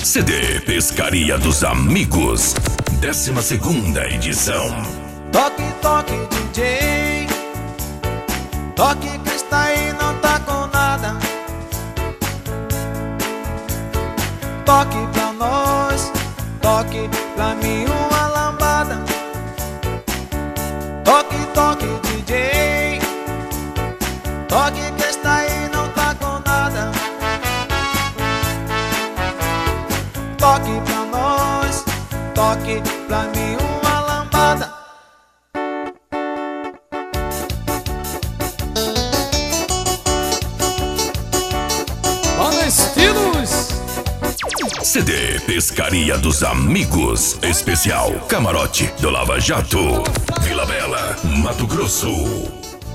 CD Pescaria dos Amigos, 12ª edição. Toque, toque, DJ. Toque que está aí, não tá com nada. Toque pra nós, toque pra mim uma lambada. Toque, toque, DJ. Toque que está aí, não tá com nada. Toque pra nós, toque pra mim uma lambada. Banda Estilos. CD Pescaria dos Amigos, especial Camarote do Lava Jato, Vila Bela, Mato Grosso.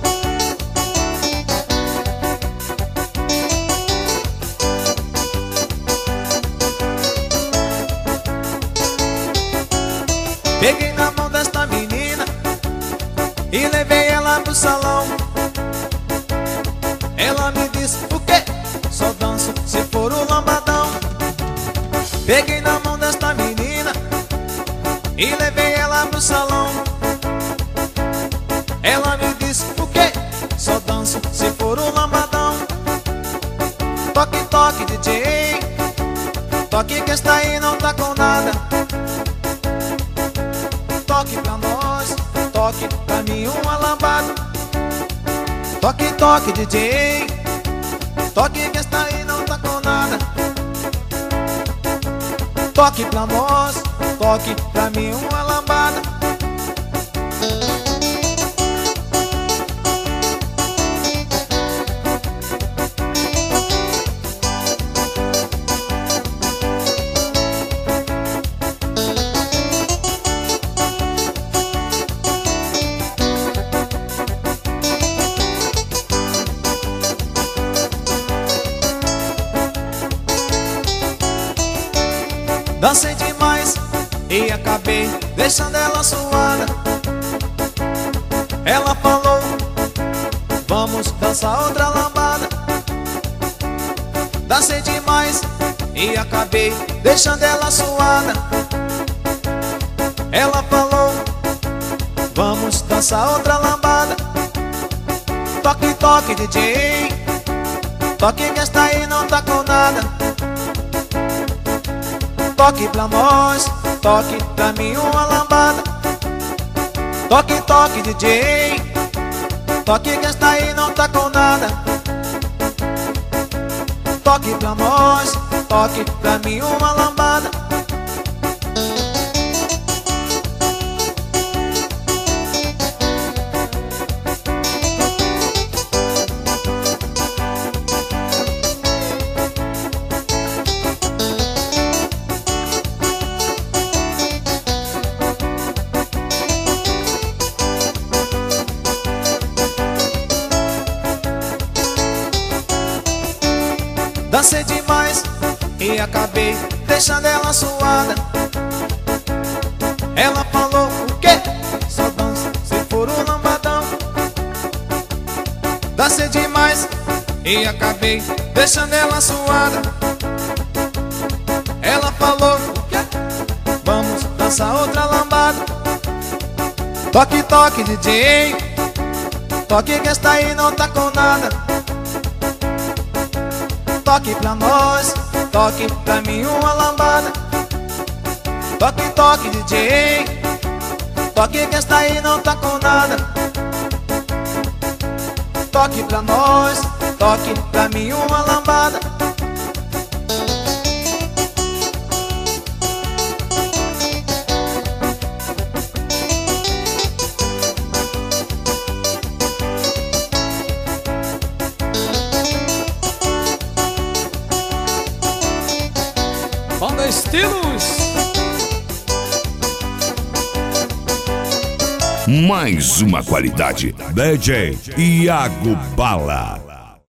Peguei na mão desta menina e levei ela pro salão. Ela me disse: o quê? Só danço se for o lambadão. Peguei na mão desta menina e levei ela pro salão. Ela me disse: o quê? Só danço se for o lambadão. Toque, toque, DJ. Toque que está aí, não tá com nada. Toque pra nós, toque pra mim uma lambada. Toque, toque, DJ. Toque que está aí, não tá com nada. Toque pra nós, toque pra mim uma lambada. Dancei demais e acabei deixando ela suada. Ela falou: vamos dançar outra lambada. Dancei demais e acabei deixando ela suada. Ela falou: vamos dançar outra lambada. Toque, toque, DJ. Toque que está aí, não tá com nada. Toque pra nós, toque pra mim uma lambada. Toque, toque, DJ. Toque que está aí, não tá com nada. Toque pra nós, toque pra mim uma lambada. Dancei demais e acabei deixando ela suada. Ela falou: o quê? Só dança se for o lambadão. Dancei demais e acabei deixando ela suada. Ela falou: o quê? Vamos dançar outra lambada. Toque, toque, DJ. Toque que está aí, não tá com nada. Toque pra nós, toque pra mim uma lambada. Toque, toque, DJ. Toque que está aí, não tá com nada. Toque pra nós, toque pra mim uma lambada. Banda Estilos. Mais uma qualidade. DJ Iago Bala.